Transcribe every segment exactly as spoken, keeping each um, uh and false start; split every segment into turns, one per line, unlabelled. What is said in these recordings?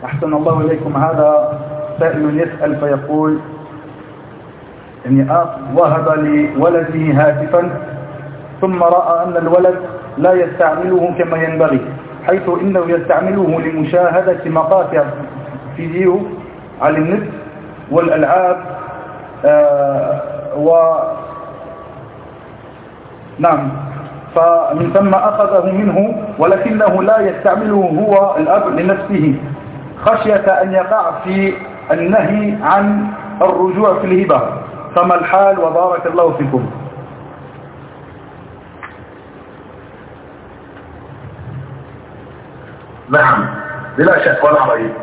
أحسن الله إليكم. هذا سائل يسأل فيقول إن أب وهب لولده هاتفا ثم رأى أن الولد لا يستعمله كما ينبغي، حيث إنه يستعمله لمشاهدة مقاطع فيديو على النت والألعاب آه و نعم فمن ثم أخذه منه، ولكنه لا يستعمله هو الأب لنفسه خشية أن يقع في النهي عن الرجوع في الهبة، فما الحال وبارك الله فيكم؟
نعم، بلا شك ولا ريب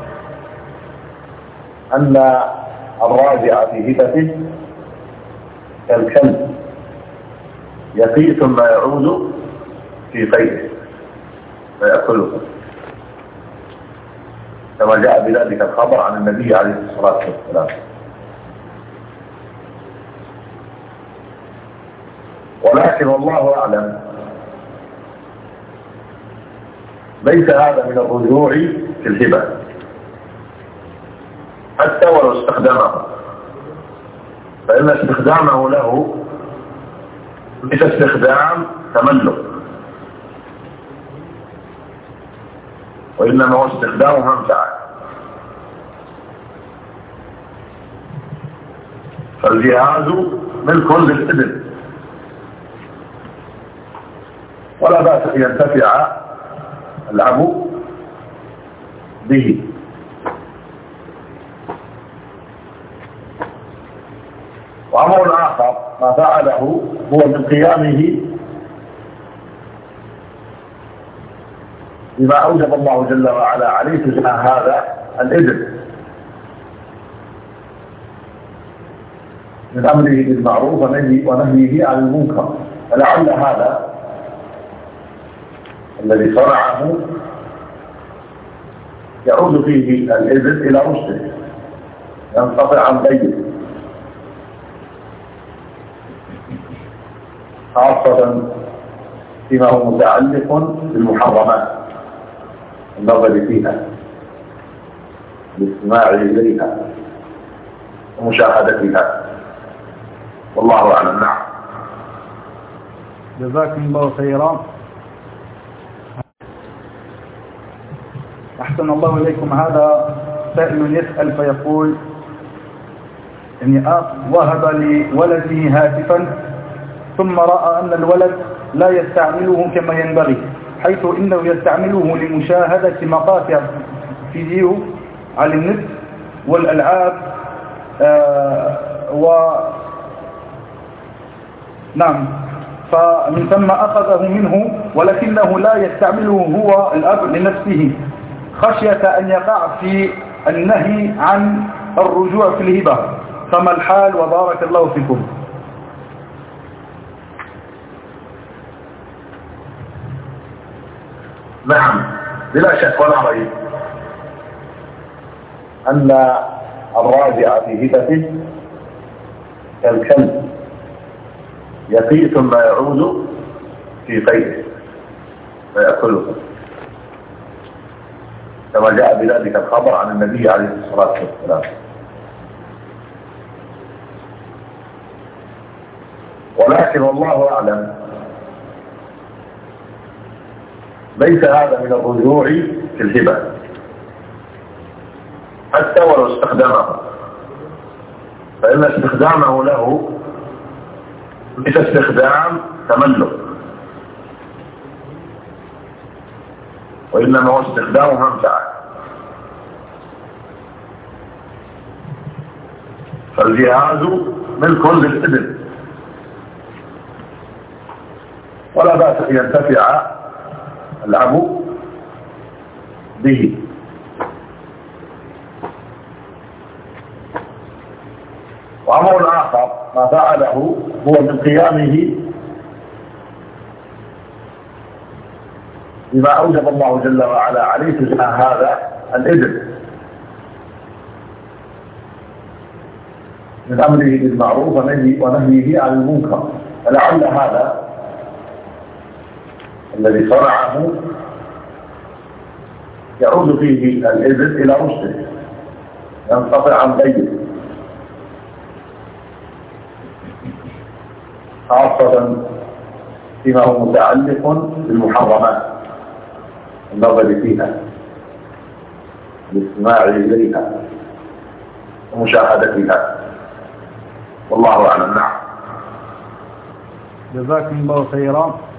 أن الراجع في هبته كالكلب يقي ثم يعود في قيده فيأكله، كما جاء بذلك الخبر عن النبي عليه الصلاة والسلام. ولكن والله أعلم ليس هذا من الرجوع في الهبة حتى ولو استخدمه، فإن استخدامه له ليس استخدام تملك، وإنما هو استخدام منفعة. فالجهاز ملك للابن، ولا بأس أن ينتفع الأب به. وأمر آخر ما فعله هو من قيامه بما أوجب الله جل وعلا عليه تجاه هذا الإذن من أمره بالمعروف ونهيه عن المنكر، فلعل هذا الذي صنعه يعود فيه الإذن إلى رشده، ينقطع عن بيته، خاصة فيما هو متعلق بالمحرمات، النظر فيها، الاستماع إليها ومشاهدتها، والله أعلم. نعم،
جزاكم الله خيرا. أحسن الله إليكم. هذا سائل يسأل فيقول إن أب وهب لولده هاتفا ثم رأى أن الولد لا يستعمله كما ينبغي، حيث إنه يستعمله لمشاهدة مقاطع فيديو على النت والألعاب آه و نعم فمن ثم أخذه منه، ولكنه لا يستعمله هو الأب لنفسه خشية أن يقع في النهي عن الرجوع في الهبة، فما الحال وبارك الله فيكم؟
نعم، بلا شك ولا ريب أن الراجع في هبته كالكلب يقي ثم يعود في قيده فيأكله، كما جاء بذلك الخبر عن النبي عليه الصلاة والسلام. ولكن والله أعلم ليس هذا من الرجوع في الهبة حتى ولو استخدمه، فإن استخدامه له ليس استخدام تملك، وإنما هو استخدام منفعة. فالجهاز ملك للابن، ولا بأس أن ينتفع الأب به. وأمر آخر ما فعله هو من قيامه بما أوجب الله جل وعلا عليه تجاه هذا الإذن من أمره بالمعروف ونهيه عن المنكر، فلعل هذا الذي صنعه يعود فيه الإذن إلى رشده، ينقطع عن غيره، خاصة فيما هو متعلق بالمحرمات، النظر فيها، الاستماع إليها، ومشاهدتها، والله أعلم. نعم.
جزاكم الله خيرا.